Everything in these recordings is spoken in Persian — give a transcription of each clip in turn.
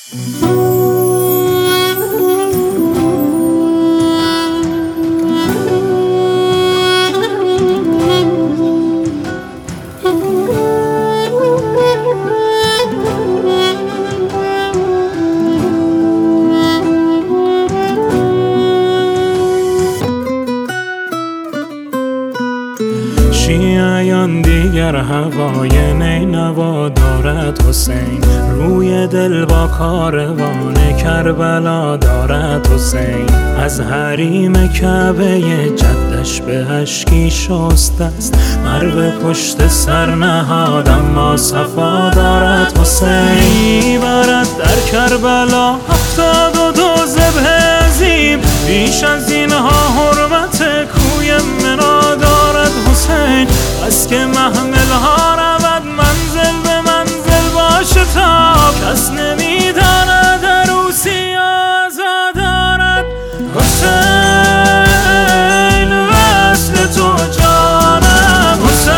شیعیان دیگر هوای نینوا دارد حسین، روی دل با کاروان کربلا دارد حسین. از حریم کعبه جدش به اشکی شسته است، مرو پشت سر نهاد اما صفا دارد حسین. برد در کربلا 72 ذبح عظیم، بیش از اینها حرمت کوی منا دارد حسین. بس که محمل ها رود منزل به منزل با شتاب، کس نمیداند عروسی آزاد دارد حسین. وصل تو جانم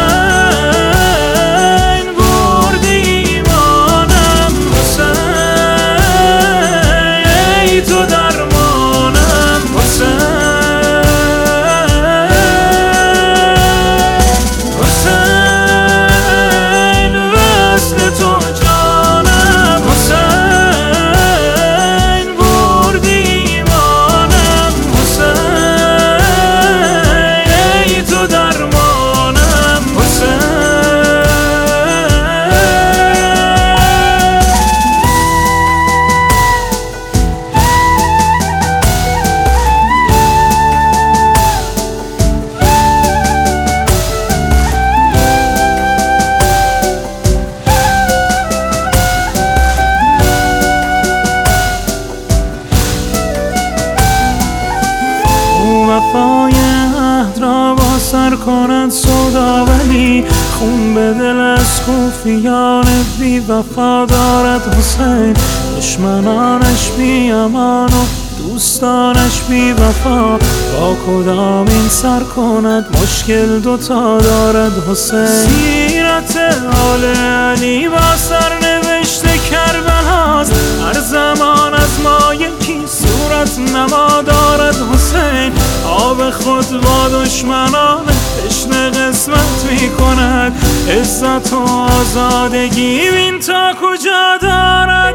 حسین، بردی ایمانم حسین، ای تو درمانم حسین. وفای عهد را با سر کند سودا، ولی خون به دل از کوفیان بی وفا دارد حسین. دشمنانش بی امان و دوستانش بی وفا، با کدام این سر کند مشکل دوتا دارد حسین. سیرت آل علی با سرنوشت کربلاست، هر زمان از ما یکی صورت نما دارد حسین. آب خود با دشمنان تشنه قسمت می کند، عزت و آزادگی بین تا کجا دارد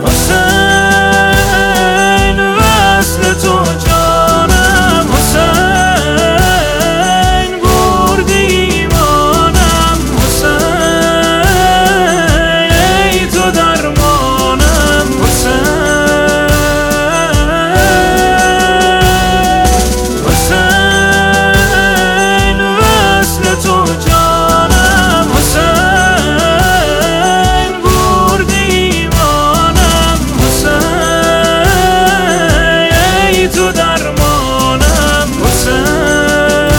حسین. وصل تو جانم حسین، بردی ایمانم حسین، ای تو درمانم حسین. حسین وصل تو جانم حسین، بردی ایمانم حسین، ای تو درمانم حسین.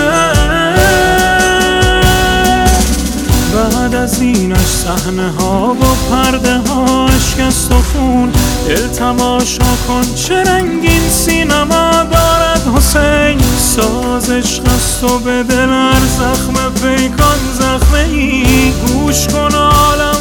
بعد از اینش صحنه ها و پرده ها اشکست و خون، دل تماشا کن چه رنگین سینما دارد حسین. سازش خست و به دل هر زخم پیکان زخمه ای، گوش کن عالم